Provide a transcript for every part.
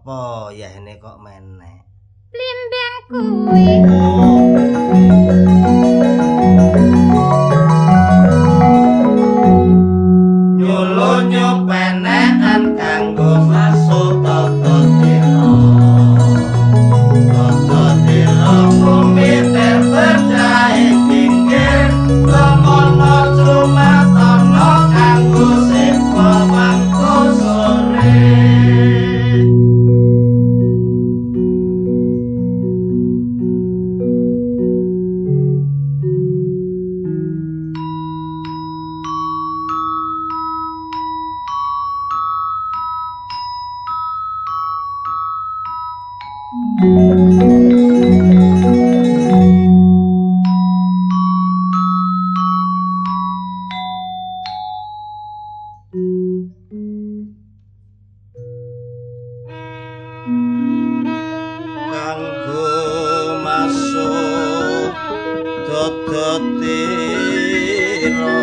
Apa yahne kok meneh? Blimbing kuwi. Nyulunyo penekan kanggo masuk tata tira. Tata tira komiter berjahe pinggir kemono cumatono kanggo sepo mangko sore. Kanggo masuk tata tira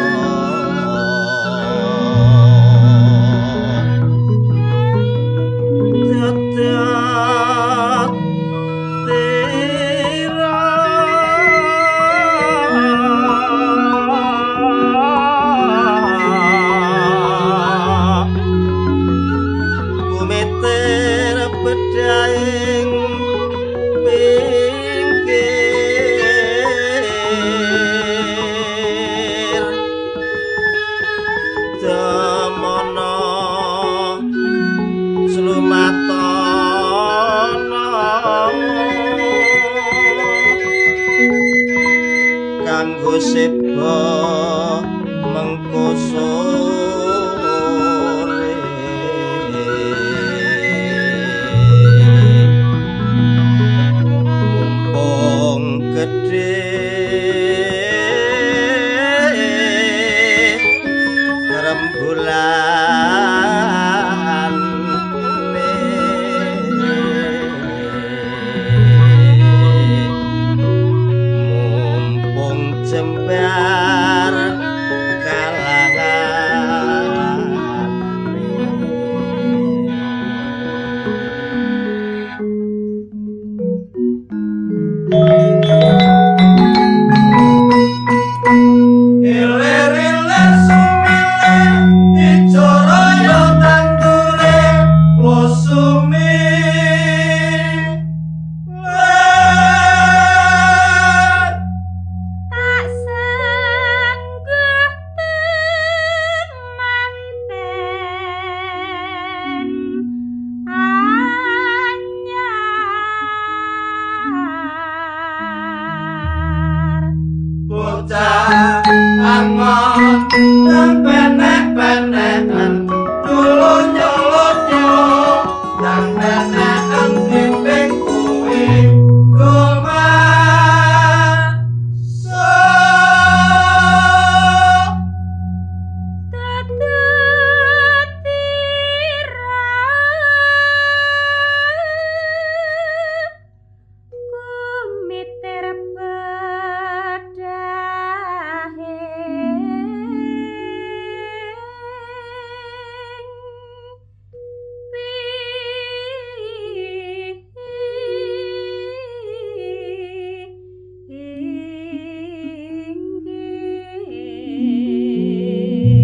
tata tira kumiter bedaing pinggir temono slumatono kanggo seba mengko sore mumpung gedhe rembulan mumpung jembar kalangan ilir-ilir sumile ijo raya tandure musumi Tak sanggup temanten anyar bocah angon nang penek-penekan dulu nyolotyo nang penekan pimping kuwi gumasuk tata tira kumiter bedahe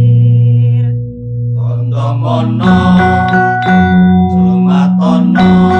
pinggir tondo mono slumatono